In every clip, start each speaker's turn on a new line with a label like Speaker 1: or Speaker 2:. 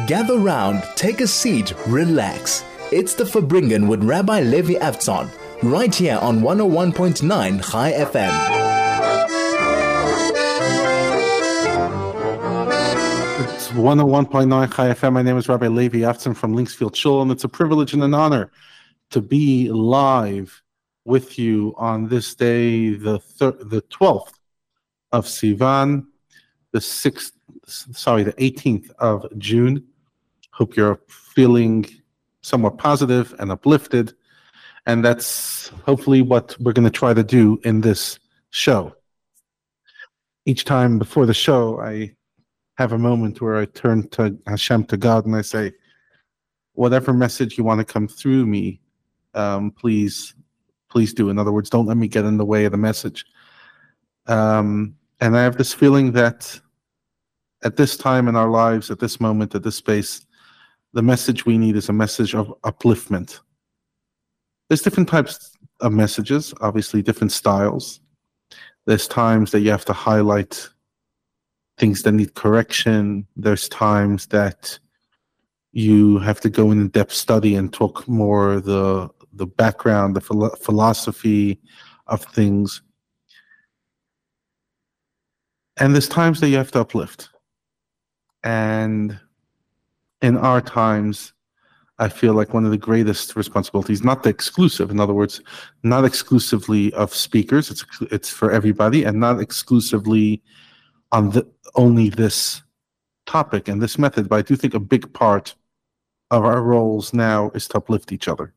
Speaker 1: Gather round, take a seat, relax. It's the Farbrengen with Rabbi Levi Avtzon, right here on 101.9 Chai FM.
Speaker 2: It's 101.9 Chai FM. My name is Rabbi Levi Avtzon from Linksfield Shul, and it's a privilege and an honor to be live with you on this day, the 12th of Sivan, the 18th of June. Hope you're feeling somewhat positive and uplifted, and that's hopefully what we're going to try to do in this show. Each time before the show, I have a moment where I turn to Hashem, to God, and I say, whatever message you want to come through me, please do. In other words, don't let me get in the way of the message. And I have this feeling that at this time in our lives, at this moment, at this space, the message we need is a message of upliftment. There's different types of messages, obviously different styles. There's times that you have to highlight things that need correction. There's times that you have to go in depth study and talk more the background, the philosophy of things. And there's times that you have to uplift. And in our times, I feel like one of the greatest responsibilities, not the exclusive, in other words, not exclusively of speakers, it's for everybody, and not exclusively on only this topic and this method, but I do think a big part of our roles now is to uplift each other.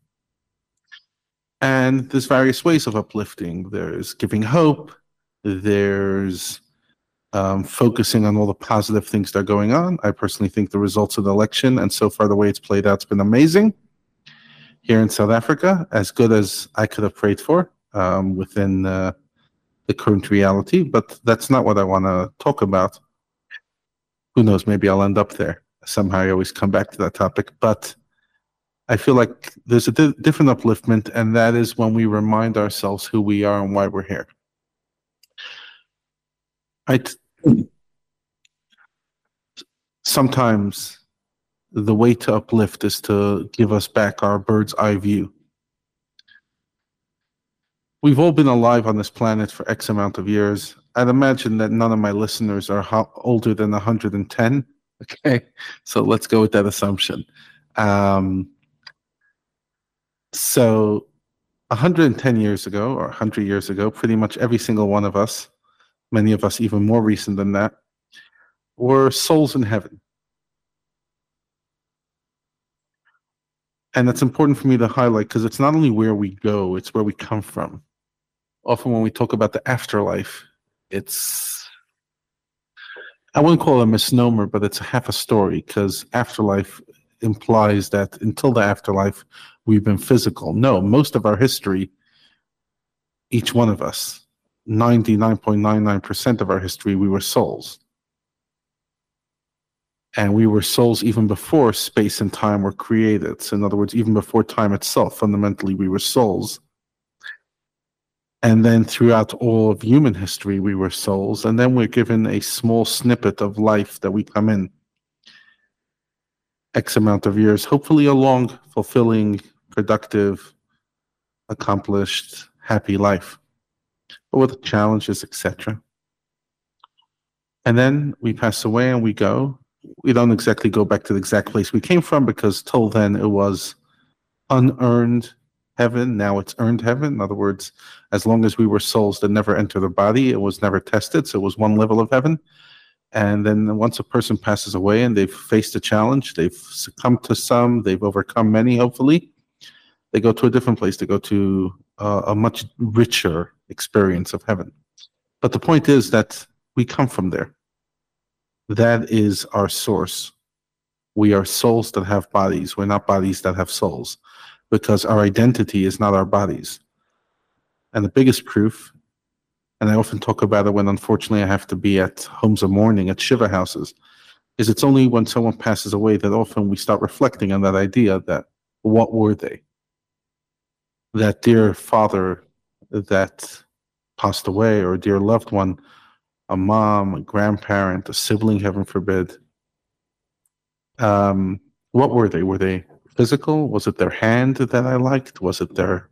Speaker 2: And there's various ways of uplifting. There's giving hope, there's focusing on all the positive things that are going on. I personally think the results of the election, and so far the way it's played out, has been amazing. Here in South Africa, as good as I could have prayed for within the current reality, but that's not what I want to talk about. Who knows, maybe I'll end up there. Somehow I always come back to that topic, but I feel like there's a different upliftment, and that is when we remind ourselves who we are and why we're here. Sometimes the way to uplift is to give us back our bird's eye view. We've all been alive on this planet for X amount of years. I'd imagine that none of my listeners are older than 110. Okay, so let's go with that assumption. So 110 years ago or 100 years ago, pretty much every single one of us, many of us even more recent than that, were souls in heaven. And it's important for me to highlight because it's not only where we go, it's where we come from. Often when we talk about the afterlife, I wouldn't call it a misnomer, but it's half a story, because afterlife implies that until the afterlife, we've been physical. No, most of our history, each one of us, 99.99% of our history, we were souls. And we were souls even before space and time were created. So in other words, even before time itself, fundamentally, we were souls. And then throughout all of human history, we were souls. And then we're given a small snippet of life that we come in. X amount of years, hopefully a long, fulfilling, productive, accomplished, happy life, but with challenges, etc. And then we pass away and we go. We don't exactly go back to the exact place we came from, because till then it was unearned heaven. Now it's earned heaven. In other words, as long as we were souls that never entered the body, it was never tested. So it was one level of heaven. And then once a person passes away and they've faced a challenge, they've succumbed to some, they've overcome many, hopefully, they go to a different place. They go to a much richer experience of heaven. But the point is that we come from there. That is our source. We are souls that have bodies. We're not bodies that have souls, because our identity is not our bodies. And the biggest proof, and I often talk about it when unfortunately I have to be at homes of mourning, at Shiva houses, is it's only when someone passes away that often we start reflecting on that idea that what were they? That dear father that passed away, or a dear loved one, a mom, a grandparent, a sibling, heaven forbid, What were they? Were they physical? Was it their hand that I liked? Was it their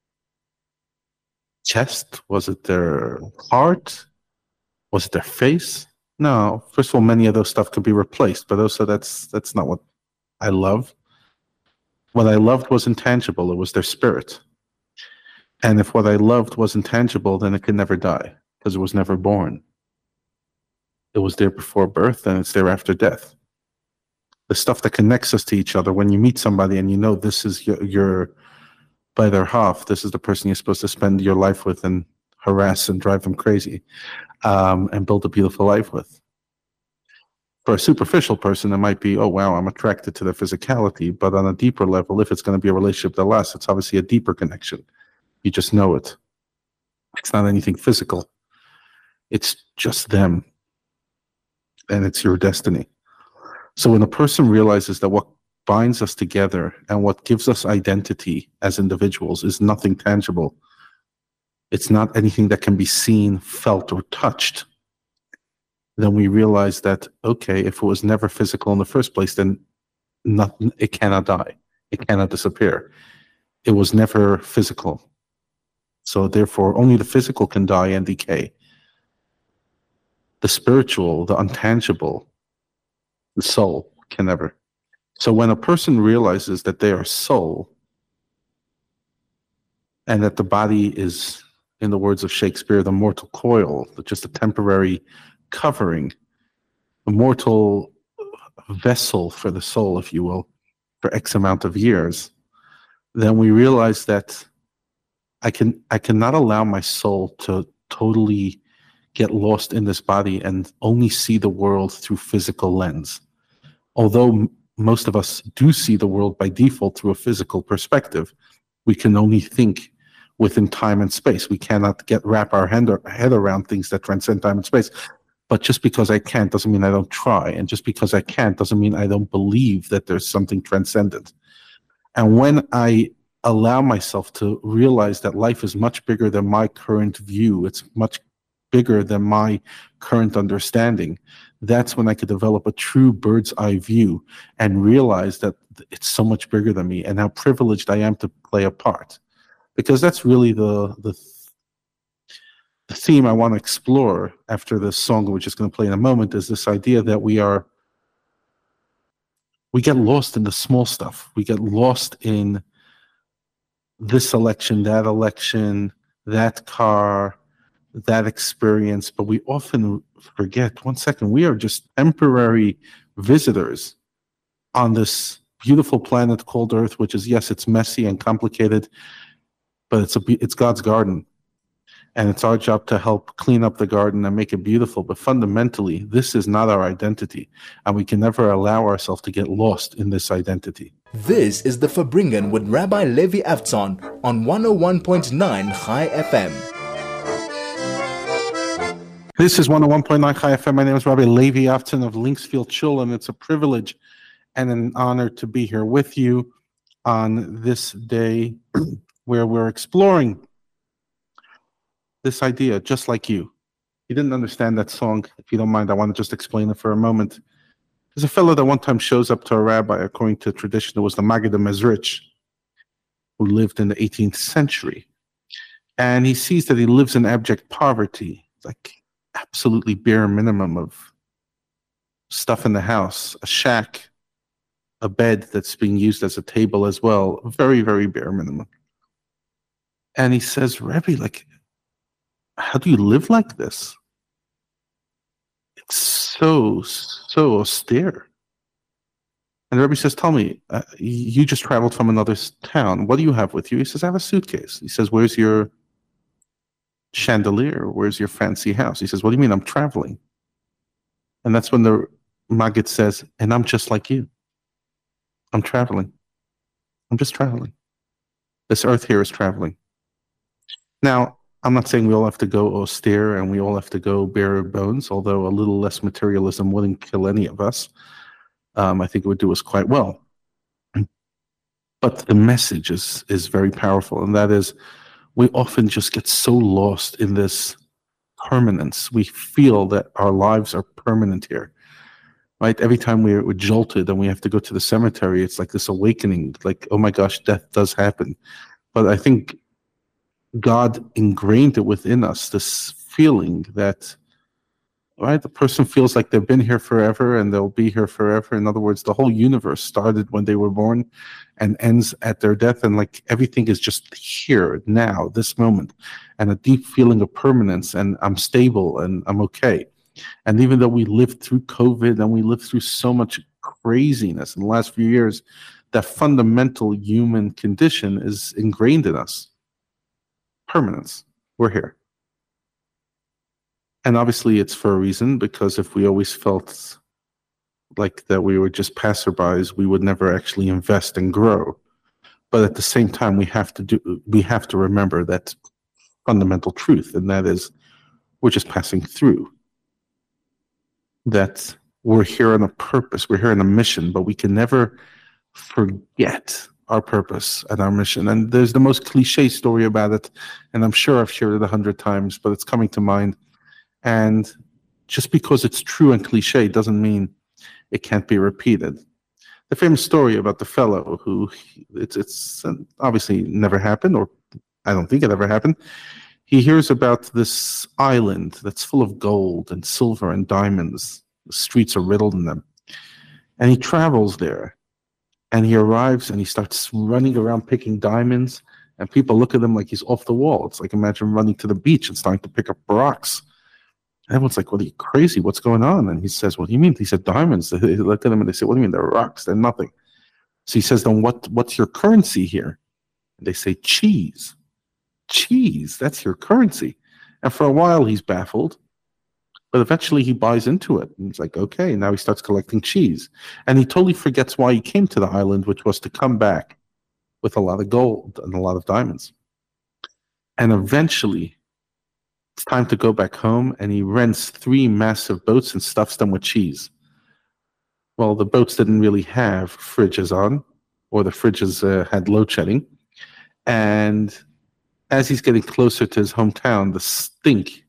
Speaker 2: chest? Was it their heart? Was it their face? No. First of all, many of those stuff could be replaced, but also that's not what I love. What I loved was intangible. It was their spirit. And if what I loved was intangible, then it could never die because it was never born. It was there before birth and it's there after death. The stuff that connects us to each other, when you meet somebody and you know this is your by their half, this is the person you're supposed to spend your life with and harass and drive them crazy, and build a beautiful life with. For a superficial person, it might be, oh, wow, I'm attracted to their physicality. But on a deeper level, if it's going to be a relationship that lasts, it's obviously a deeper connection. You just know it. It's not anything physical. It's just them. And it's your destiny. So when a person realizes that what binds us together and what gives us identity as individuals is nothing tangible, it's not anything that can be seen, felt, or touched, then we realize that, okay, if it was never physical in the first place, then nothing, it cannot die. It cannot disappear. It was never physical. So therefore, only the physical can die and decay. The spiritual, the intangible, the soul can never. So when a person realizes that they are soul and that the body is, in the words of Shakespeare, the mortal coil, just a temporary covering, a mortal vessel for the soul, if you will, for X amount of years, then we realize that I cannot allow my soul to totally get lost in this body and only see the world through physical lens. Although most of us do see the world by default through a physical perspective, we can only think within time and space. We cannot wrap our head around things that transcend time and space. But just because I can't doesn't mean I don't try. And just because I can't doesn't mean I don't believe that there's something transcendent. And when I allow myself to realize that life is much bigger than my current view, it's much bigger than my current understanding, that's when I could develop a true bird's eye view and realize that it's so much bigger than me and how privileged I am to play a part. Because that's really the theme I want to explore after this song, which is going to play in a moment, is this idea that we get lost in the small stuff. We get lost in this election, that car, that experience, but we often forget, one second, we are just temporary visitors on this beautiful planet called Earth, which is, yes, it's messy and complicated, but it's God's garden. And it's our job to help clean up the garden and make it beautiful. But fundamentally, this is not our identity. And we can never allow ourselves to get lost in this identity.
Speaker 1: This is the Farbrengen with Rabbi Levi Avtzon on 101.9 Chai FM.
Speaker 2: This is 101.9 Chai FM. My name is Rabbi Levi Avtzon of Linksfield Shul, and it's a privilege and an honor to be here with you on this day where we're exploring this idea, just like you. You didn't understand that song. If you don't mind, I want to just explain it for a moment. There's a fellow that one time shows up to a rabbi. According to tradition, it was the Maggid Mezrich, who lived in the 18th century. And he sees that he lives in abject poverty, like absolutely bare minimum of stuff in the house, a shack, a bed that's being used as a table as well, very, very bare minimum. And he says, Rebbe, how do you live like this? It's so austere. And the Rebbe says, tell me, you just traveled from another town. What do you have with you? He says, I have a suitcase. He says, where's your chandelier? Where's your fancy house? He says, what do you mean? I'm traveling. And that's when the Maggid says, and I'm just like you. I'm traveling. I'm just traveling. This earth here is traveling. Now, I'm not saying we all have to go austere and we all have to go bare bones, although a little less materialism wouldn't kill any of us. I think it would do us quite well. But the message is very powerful, and that is we often just get so lost in this permanence. We feel that our lives are permanent here. right? Every time we're jolted and we have to go to the cemetery, it's like this awakening, like, oh my gosh, death does happen. But I think God ingrained it within us, this feeling that, right, the person feels like they've been here forever and they'll be here forever. In other words, the whole universe started when they were born and ends at their death. And like everything is just here now, this moment, and a deep feeling of permanence. And I'm stable and I'm okay. And even though we lived through COVID and we lived through so much craziness in the last few years, that fundamental human condition is ingrained in us. Permanence. We're here. And obviously it's for a reason, because if we always felt like that we were just passerbys, we would never actually invest and grow. But at the same time, we have to remember that fundamental truth, and that is we're just passing through. That we're here on a purpose, we're here on a mission, but we can never forget our purpose and our mission. And there's the most cliche story about it, and I'm sure I've shared it 100 times, but it's coming to mind. And just because it's true and cliche doesn't mean it can't be repeated. The famous story about the fellow who, it's obviously never happened, or I don't think it ever happened. He hears about this island that's full of gold and silver and diamonds. The streets are riddled in them. And he travels there. And he arrives and he starts running around picking diamonds. And people look at him like he's off the wall. It's like, imagine running to the beach and starting to pick up rocks. And everyone's like, well, are you crazy? What's going on? And he says, what do you mean? He said, diamonds. They look at him and they say, what do you mean? They're rocks. They're nothing. So he says, then what's your currency here? And they say, cheese. Cheese, that's your currency. And for a while, he's baffled. But eventually, he buys into it. And he's like, okay, now he starts collecting cheese. And he totally forgets why he came to the island, which was to come back with a lot of gold and a lot of diamonds. And eventually, it's time to go back home, and he rents 3 massive boats and stuffs them with cheese. Well, the boats didn't really have fridges on, or the fridges had load shedding. And as he's getting closer to his hometown, the stink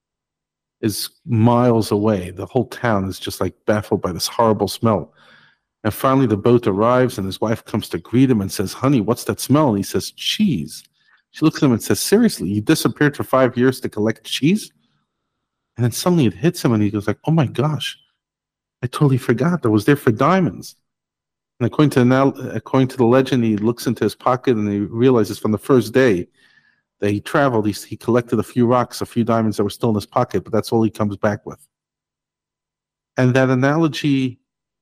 Speaker 2: is miles away. The whole town is just like baffled by this horrible smell. And finally, the boat arrives, and his wife comes to greet him and says, honey, what's that smell? And he says, cheese. She looks at him and says, seriously, you disappeared for 5 years to collect cheese? And then suddenly it hits him, and he goes like, oh my gosh, I totally forgot. I was there for diamonds. And according to the legend, he looks into his pocket and he realizes from the first day that he traveled, he collected a few rocks, a few diamonds that were still in his pocket, but that's all he comes back with. And that analogy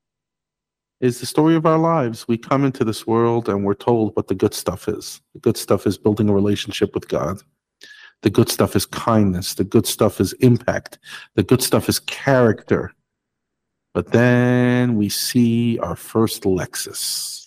Speaker 2: is the story of our lives. We come into this world and we're told what the good stuff is. The good stuff is building a relationship with God. The good stuff is kindness. The good stuff is impact. The good stuff is character. But then we see our first Lexus.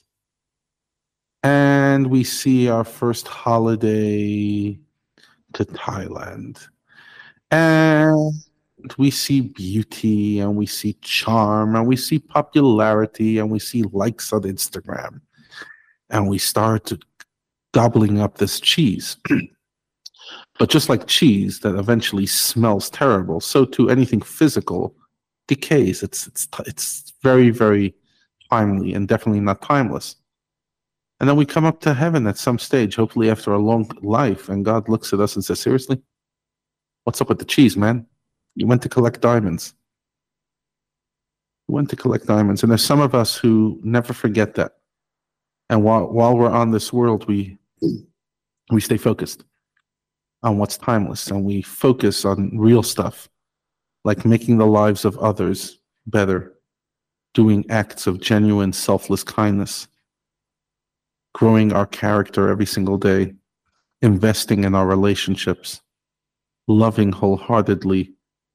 Speaker 2: And we see our first holiday to Thailand. And we see beauty, and we see charm, and we see popularity, and we see likes on Instagram. And we start gobbling up this cheese. But just like cheese that eventually smells terrible, so too anything physical decays. It's very, very timely and definitely not timeless. And then we come up to heaven at some stage, hopefully after a long life, and God looks at us and says, seriously? What's up with the cheese, man? You went to collect diamonds. You went to collect diamonds. And there's some of us who never forget that. And while we're on this world, we stay focused on what's timeless, and we focus on real stuff, like making the lives of others better, doing acts of genuine, selfless kindness, growing our character every single day, investing in our relationships, loving wholeheartedly,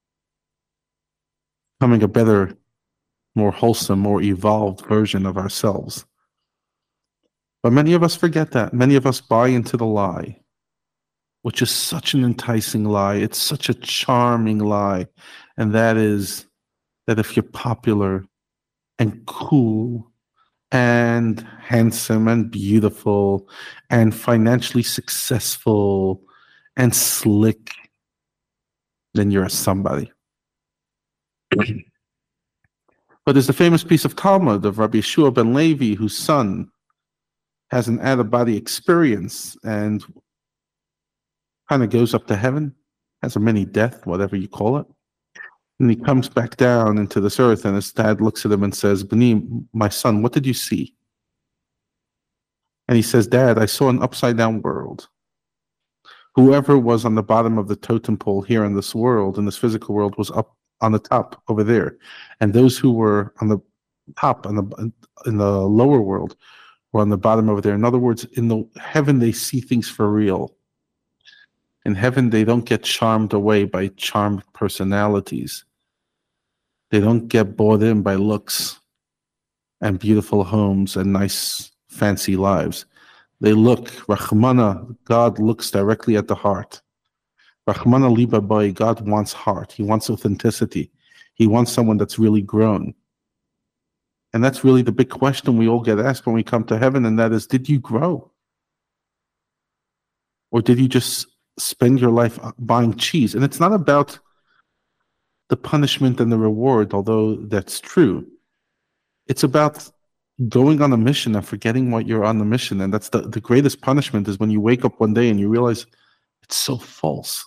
Speaker 2: becoming a better, more wholesome, more evolved version of ourselves. But many of us forget that. Many of us buy into the lie, which is such an enticing lie. It's such a charming lie. And that is that if you're popular and cool and handsome and beautiful and financially successful and slick, then you're a somebody. But there's the famous piece of Talmud of Rabbi Yeshua ben Levi, whose son has an out-of-body experience and kind of goes up to heaven, has a mini death, whatever you call it. And he comes back down into this earth, and his dad looks at him and says, B'ni, my son, what did you see? And he says, Dad, I saw an upside-down world. Whoever was on the bottom of the totem pole here in this world, in this physical world, was up on the top over there. And those who were on the top, in the lower world, were on the bottom over there. In other words, in the heaven, they see things for real. In heaven, they don't get charmed away by charmed personalities. They don't get bought in by looks and beautiful homes and nice, fancy lives. They look, Rahmana, God looks directly at the heart. Rahmana liba bai, God wants heart. He wants authenticity. He wants someone that's really grown. And that's really the big question we all get asked when we come to heaven, and that is, did you grow? Or did you just spend your life buying cheese? And it's not about the punishment and the reward, although that's true. It's about going on a mission and forgetting what you're on the mission. And that's the greatest punishment, is when you wake up one day and you realize it's so false.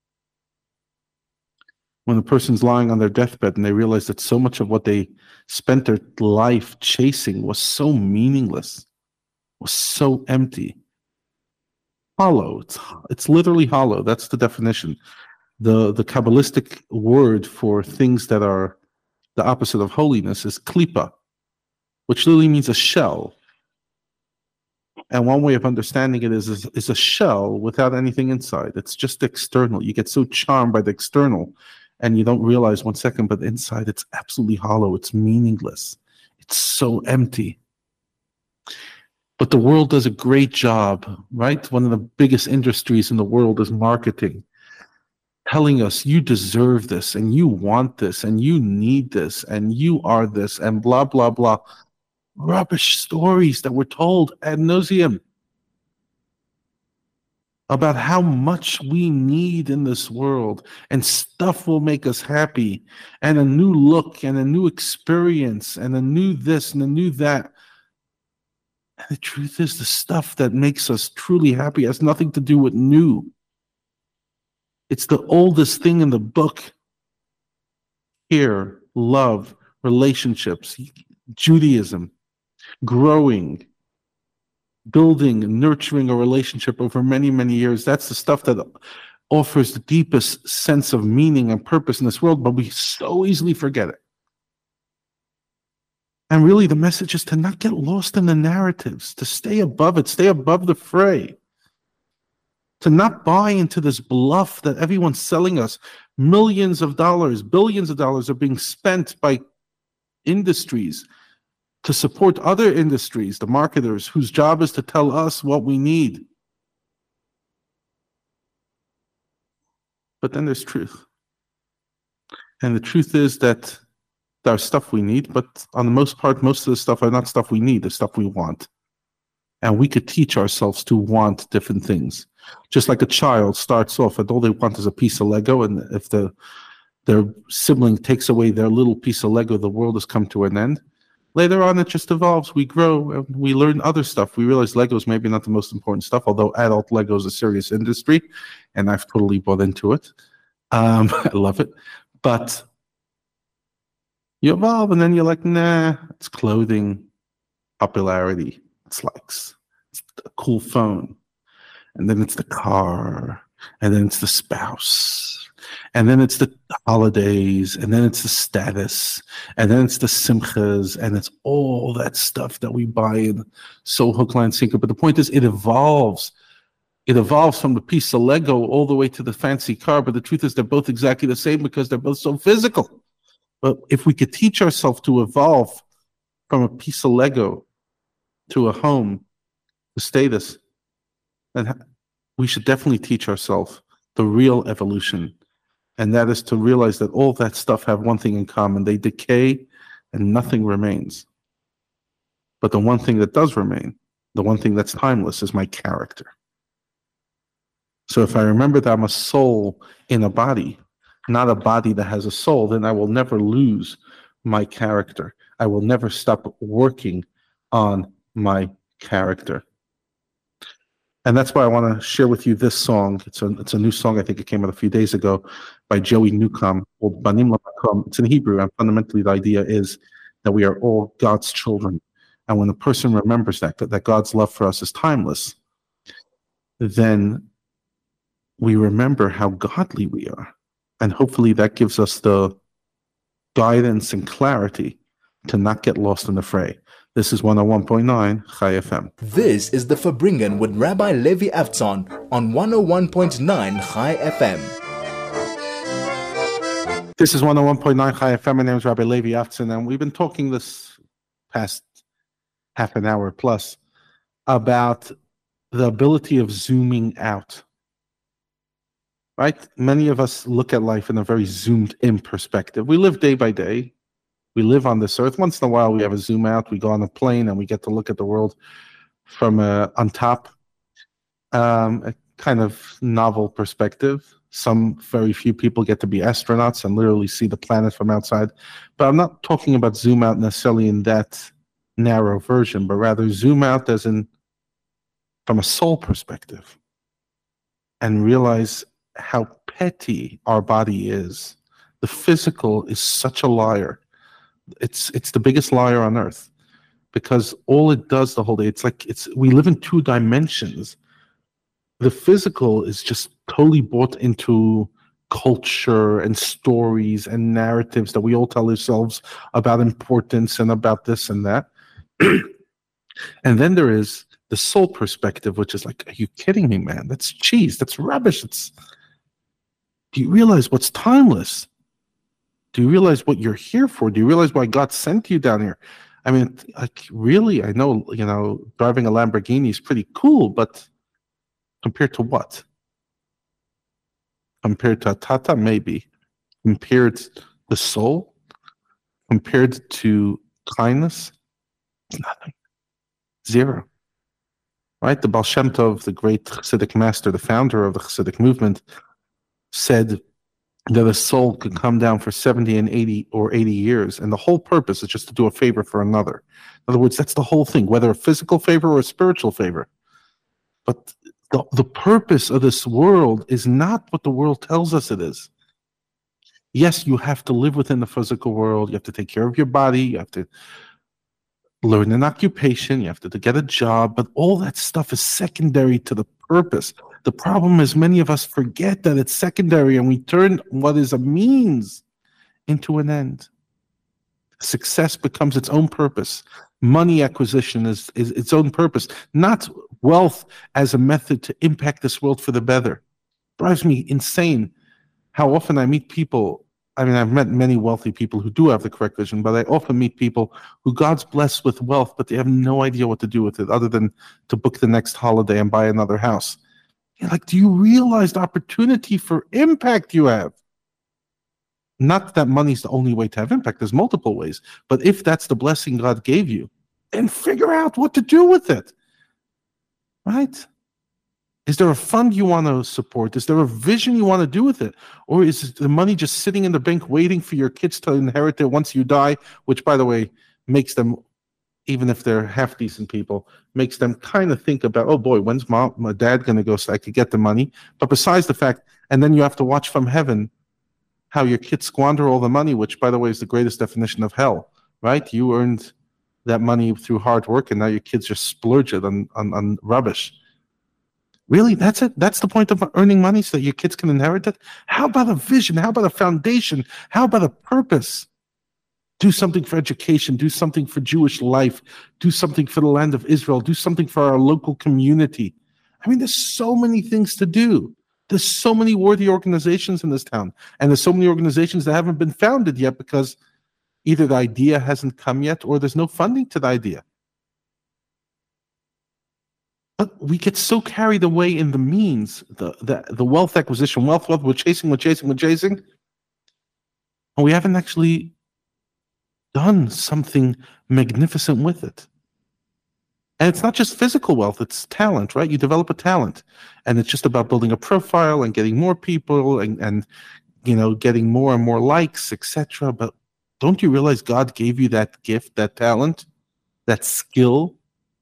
Speaker 2: When a person's lying on their deathbed and they realize that so much of what they spent their life chasing was so meaningless, was so empty. Hollow. It's literally hollow. That's the definition. The Kabbalistic word for things that are the opposite of holiness is klipa, which literally means a shell. And one way of understanding it is a shell without anything inside. It's just external. You get so charmed by the external, and you don't realize 1 second, but inside it's absolutely hollow. It's meaningless. It's so empty. But the world does a great job, right? One of the biggest industries in the world is marketing, telling us you deserve this, and you want this, and you need this, and you are this, and blah, blah, blah. Rubbish stories that we're told ad nauseum about how much we need in this world, and stuff will make us happy, and a new look, and a new experience, and a new this, and a new that. And the truth is, the stuff that makes us truly happy has nothing to do with new. It's the oldest thing in the book. Here, love, relationships, Judaism, growing, building, nurturing a relationship over many, many years. That's the stuff that offers the deepest sense of meaning and purpose in this world, but we so easily forget it. And really, the message is to not get lost in the narratives, to stay above it, stay above the fray, to not buy into this bluff that everyone's selling us. Millions of dollars, billions of dollars are being spent by industries to support other industries, the marketers, whose job is to tell us what we need. But then there's truth. And the truth is that there's stuff we need, but on the most part, most of the stuff are not stuff we need, the stuff we want. And we could teach ourselves to want different things. Just like a child starts off and all they want is a piece of Lego, and if their sibling takes away their little piece of Lego, the world has come to an end. Later on, it just evolves. We grow and we learn other stuff. We realize Lego is maybe not the most important stuff, although adult Lego is a serious industry, and I've totally bought into it. I love it. But you evolve, and then you're like, nah, it's clothing, popularity, it's likes, it's a cool phone, and then it's the car, and then it's the spouse, and then it's the holidays, and then it's the status, and then it's the simchas, and it's all that stuff that we buy in so hook, line, sinker. But the point is, it evolves. It evolves from the piece of Lego all the way to the fancy car, but the truth is they're both exactly the same because they're both so physical. But if we could teach ourselves to evolve from a piece of Lego to a home, to status, then we should definitely teach ourselves the real evolution. And that is to realize that all that stuff have one thing in common. They decay and nothing remains. But the one thing that does remain, the one thing that's timeless, is my character. So if I remember that I'm a soul in a body, not a body that has a soul, then I will never lose my character. I will never stop working on my character. And that's why I want to share with you this song. It's a new song. I think it came out a few days ago by Joey Newcomb called Banim Lamakom. It's in Hebrew, and fundamentally the idea is that we are all God's children. And when a person remembers that God's love for us is timeless, then we remember how godly we are. And hopefully that gives us the guidance and clarity to not get lost in the fray. This is 101.9 Chai FM.
Speaker 1: This is the Farbrengen with Rabbi Levi Avtzon on 101.9 Chai FM.
Speaker 2: This is 101.9 Chai FM. My name is Rabbi Levi Avtzon, and we've been talking this past half an hour plus about the ability of zooming out. Right? Many of us look at life in a very zoomed in perspective. We live day by day. We live on this earth. Once in a while, we have a zoom out. We go on a plane and we get to look at the world from on top, a kind of novel perspective. Some very few people get to be astronauts and literally see the planet from outside. But I'm not talking about zoom out necessarily in that narrow version, but rather zoom out as in from a soul perspective and realize how petty our body is. The physical is such a liar. It's the biggest liar on earth, because all it does the whole day, we live in two dimensions. The physical is just totally bought into culture and stories and narratives that we all tell ourselves about importance and about this and that. And then there is the soul perspective, which is like, are you kidding me, man? That's cheese. That's rubbish. Do you realize what's timeless? Do you realize what you're here for? Do you realize why God sent you down here? I mean, like, really, I know, driving a Lamborghini is pretty cool, but compared to what? Compared to a Tata, maybe. Compared to the soul? Compared to kindness? Nothing. Zero. Right? The Baal Shem Tov, the great Chassidic master, the founder of the Chassidic movement, said that a soul could come down for 70 and 80 or 80 years, and the whole purpose is just to do a favor for another. In other words, that's the whole thing, whether a physical favor or a spiritual favor. But the purpose of this world is not what the world tells us it is. Yes, you have to live within the physical world. You have to take care of your body. You have to learn an occupation. You have to get a job. But all that stuff is secondary to the purpose. The problem is many of us forget that it's secondary, and we turn what is a means into an end. Success becomes its own purpose. Money acquisition is its own purpose, not wealth as a method to impact this world for the better. It drives me insane how often I meet people. I mean, I've met many wealthy people who do have the correct vision, but I often meet people who God's blessed with wealth, but they have no idea what to do with it other than to book the next holiday and buy another house. You're like, do you realize the opportunity for impact you have? Not that money's the only way to have impact. There's multiple ways. But if that's the blessing God gave you, then figure out what to do with it. Right? Is there a fund you want to support? Is there a vision you want to do with it? Or is the money just sitting in the bank waiting for your kids to inherit it once you die, which, by the way, makes them, even if they're half-decent people, makes them kind of think about, oh boy, when's my dad going to go so I could get the money? But besides the fact, and then you have to watch from heaven how your kids squander all the money, which, by the way, is the greatest definition of hell, right? You earned that money through hard work, and now your kids just splurge it on rubbish. Really? That's it? That's the point of earning money, so that your kids can inherit it? How about a vision? How about a foundation? How about a purpose? Do something for education. Do something for Jewish life. Do something for the land of Israel. Do something for our local community. I mean, there's so many things to do. There's so many worthy organizations in this town. And there's so many organizations that haven't been founded yet because either the idea hasn't come yet or there's no funding to the idea. But we get so carried away in the means, the wealth acquisition, wealth, we're chasing. And we haven't actually done something magnificent with it. And it's not just physical wealth, it's talent, right? You develop a talent, and it's just about building a profile and getting more people and getting more and more likes, etc. But Don't you realize God gave you that gift, that talent, that skill,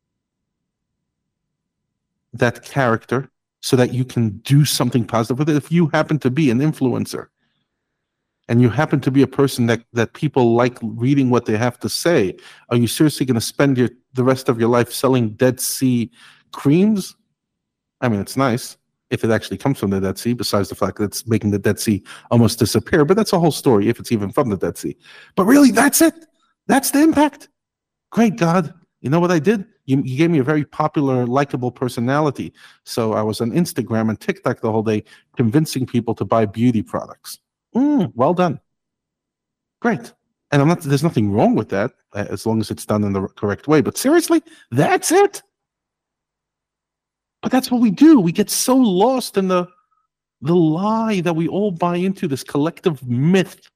Speaker 2: that character, so that you can do something positive with it? If you happen to be an influencer and you happen to be a person that people like reading what they have to say, are you seriously going to spend the rest of your life selling Dead Sea creams? I mean, it's nice if it actually comes from the Dead Sea, besides the fact that it's making the Dead Sea almost disappear. But that's a whole story, if it's even from the Dead Sea. But really, that's it. That's the impact. Great, God. You know what I did? You gave me a very popular, likable personality. So I was on Instagram and TikTok the whole day convincing people to buy beauty products. Well done. Great. And there's nothing wrong with that, as long as it's done in the correct way. But seriously, that's it? But that's what we do. We get so lost in the lie that we all buy into, this collective myth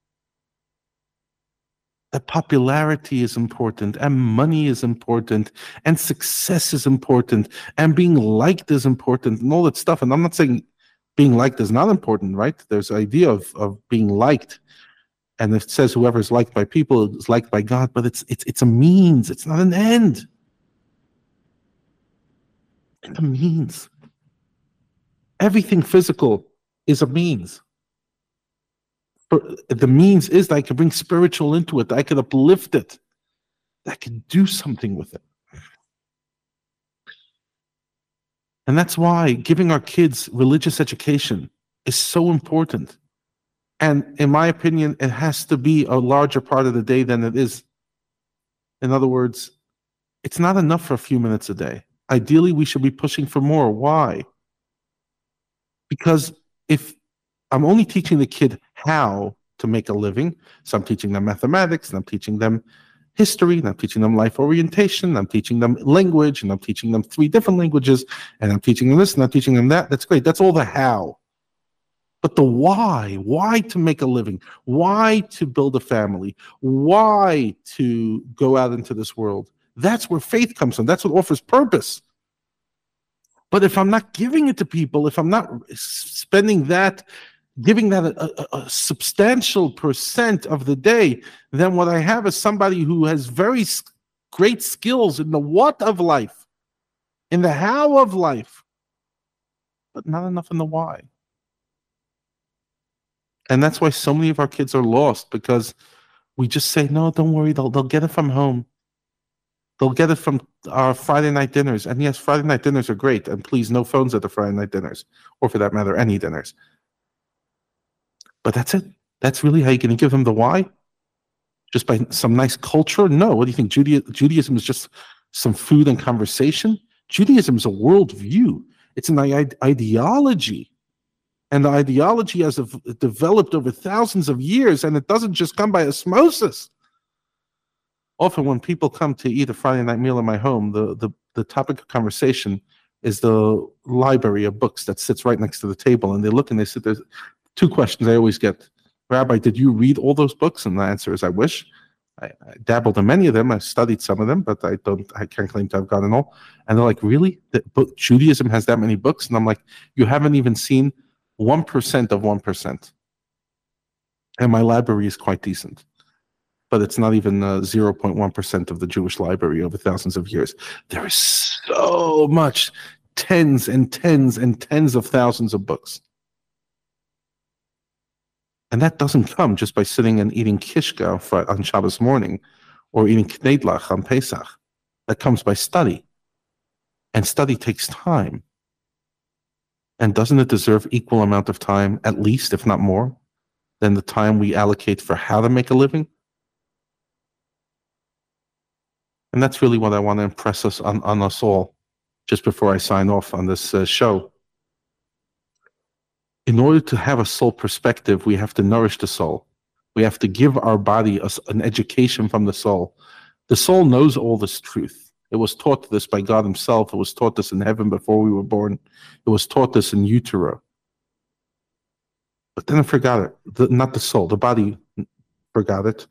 Speaker 2: that popularity is important and money is important and success is important and being liked is important and all that stuff. And I'm not saying being liked is not important, right? There's an idea of being liked. And it says whoever is liked by people is liked by God, but it's a means. It's not an end. It's a means. Everything physical is a means. The means is that I can bring spiritual into it, that I can uplift it, that I can do something with it. And that's why giving our kids religious education is so important. And in my opinion, it has to be a larger part of the day than it is. In other words, it's not enough for a few minutes a day. Ideally, we should be pushing for more. Why? Because if I'm only teaching the kid how to make a living, so I'm teaching them mathematics, and I'm teaching them history, and I'm teaching them life orientation, and I'm teaching them language, and I'm teaching them 3 different languages, and I'm teaching them this, and I'm teaching them that. That's great. That's all the how. But the why to make a living, why to build a family, why to go out into this world, that's where faith comes from. That's what offers purpose. But if I'm not giving it to people, if I'm not spending that, giving that a substantial percent of the day, then what I have is somebody who has very great skills in the what of life, in the how of life, but not enough in the why. And that's why so many of our kids are lost, because we just say, no, don't worry, they'll get it from home. They'll get it from our Friday night dinners. And yes, Friday night dinners are great. And please, no phones at the Friday night dinners, or for that matter, any dinners. But that's it. That's really how you're going to give them the why? Just by some nice culture? No. What do you think? Judaism is just some food and conversation? Judaism is a worldview. It's an ideology. And the ideology has developed over thousands of years, and it doesn't just come by osmosis. Often when people come to eat a Friday night meal in my home, the topic of conversation is the library of books that sits right next to the table. And they look and they sit there. 2 questions I always get. Rabbi, did you read all those books? And the answer is, I wish. I dabbled in many of them. I studied some of them, but I can't claim to have gotten all. And they're like, really? Judaism has that many books? And I'm like, you haven't even seen 1% of 1%. And my library is quite decent. But it's not even 0.1% of the Jewish library over thousands of years. There is so much, tens and tens and tens of thousands of books. And that doesn't come just by sitting and eating kishka on Shabbos morning or eating knedlach on Pesach. That comes by study. And study takes time. And doesn't it deserve equal amount of time, at least, if not more, than the time we allocate for how to make a living? And that's really what I want to impress on us all, just before I sign off on this show. In order to have a soul perspective, we have to nourish the soul. We have to give our body an education from the soul. The soul knows all this truth. It was taught this by God himself. It was taught this in heaven before we were born. It was taught this in utero. But then it forgot it. Not the soul. The body forgot it.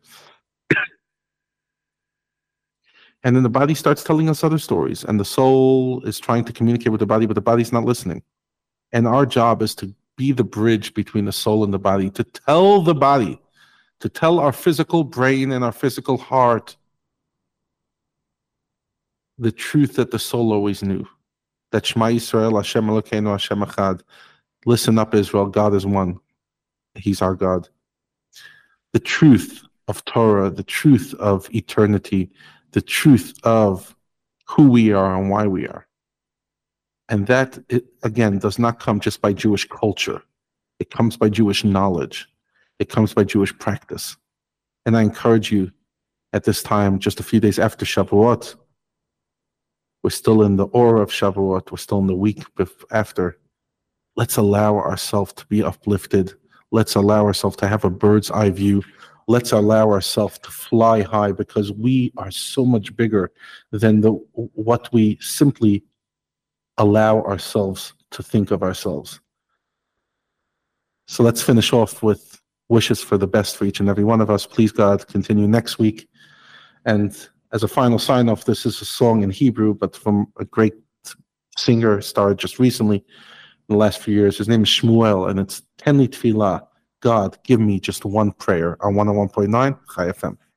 Speaker 2: And then the body starts telling us other stories. And the soul is trying to communicate with the body, but the body's not listening. And our job is to be the bridge between the soul and the body, to tell the body, to tell our physical brain and our physical heart the truth that the soul always knew. That Shema Yisrael, Hashem Elokeinu, Hashem Echad. Listen up, Israel, God is one. He's our God. The truth of Torah, the truth of eternity, the truth of who we are and why we are. And that, again, does not come just by Jewish culture. It comes by Jewish knowledge. It comes by Jewish practice. And I encourage you at this time, just a few days after Shavuot, we're still in the aura of Shavuot, we're still in the week after. Let's allow ourselves to be uplifted. Let's allow ourselves to have a bird's eye view. Let's allow ourselves to fly high, because we are so much bigger than what we simply allow ourselves to think of ourselves. So let's finish off with wishes for the best for each and every one of us. Please, God, continue next week. And as a final sign-off, this is a song in Hebrew, but from a great singer, started just recently in the last few years. His name is Shmuel, and it's Ten Li Tfilah. God, give me just one prayer on 101.9 Chai FM.